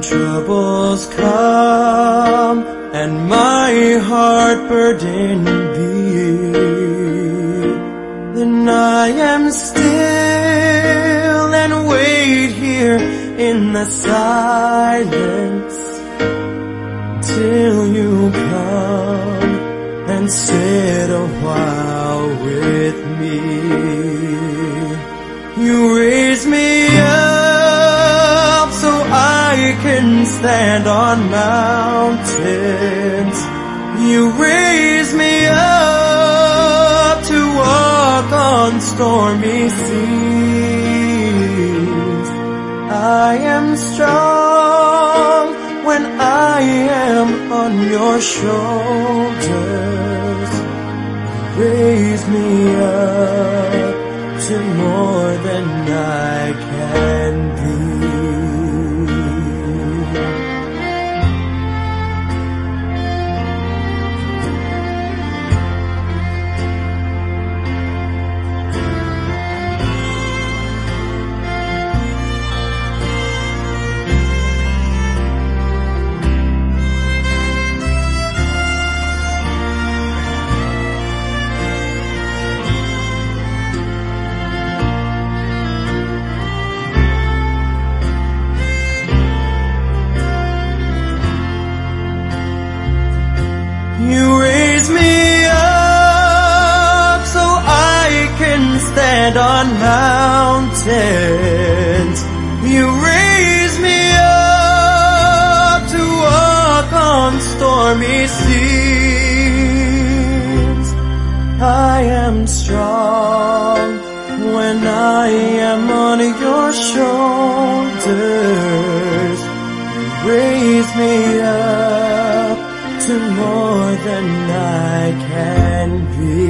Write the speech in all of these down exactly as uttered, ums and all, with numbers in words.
troubles come and my heart burden be, then I am still and wait here in the silence till you come and sit a while with me. You raise me up so I can stand on mountains. You raise me up to walk on stormy seas. I am strong when I am on your shoulders. Raise me up to more than I can be. You raise me up so I can stand on mountains. You raise me up to walk on stormy seas. I am strong when I am on your shoulders. You raise me up to more than I can be.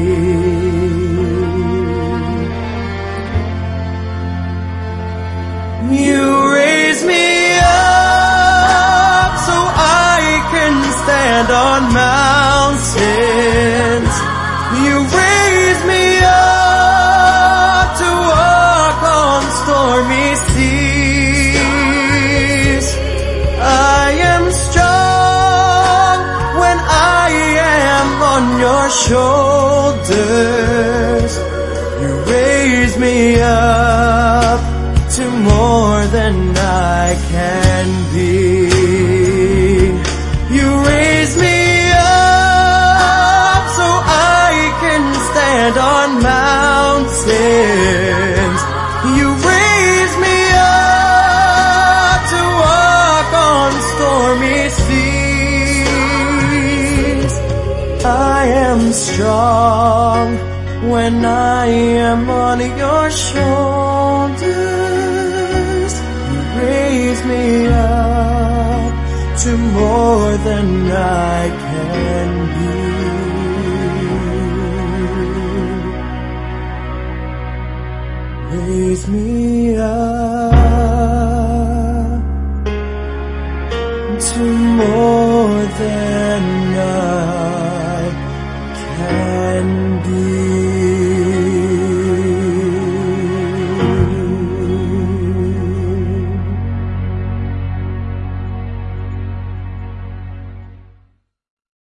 You raise me up so I can stand on mountains. You raise me up to walk on stormy seas. I am strong when I am on your shoulders. You raise me up to more than I can be. You raise me up so I can stand on mountains. You raise me up to walk on stormy seas. I am strong when I am on your shoulders. You raise me up to more than I can be. Raise me